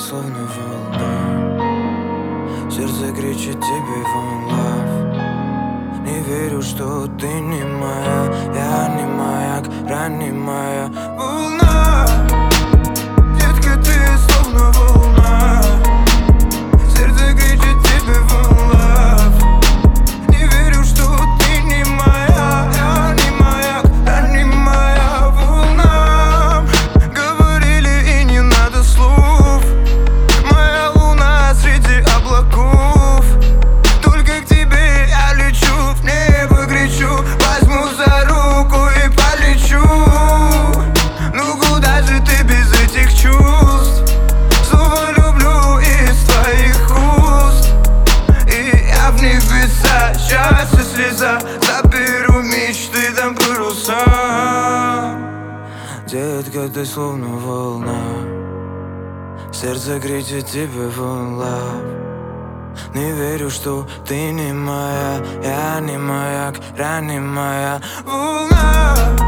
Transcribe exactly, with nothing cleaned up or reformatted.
словно волна. Сердце кричит тебе one love. Не верю, что ты не моя. Я не маяк, ранимая волна. Детка, ты словно волна. Сердце кричит тебе one love. Не верю, что ты не моя. Я не маяк, ранимая волна. Говорили, и не надо слов. Моя луна среди облаков. Только к тебе я лечу, в небо кричу. Возьму за руку и полечу. Ну куда же ты без этих чувств? Снова люблю из твоих уст. И я в небеса, счастье слеза. Заберу мечты, дам паруса. Детка, ты словно волна. Сердце кричит тебе one love. Не верю, что ты не моя. Я не маяк, ранимая волна.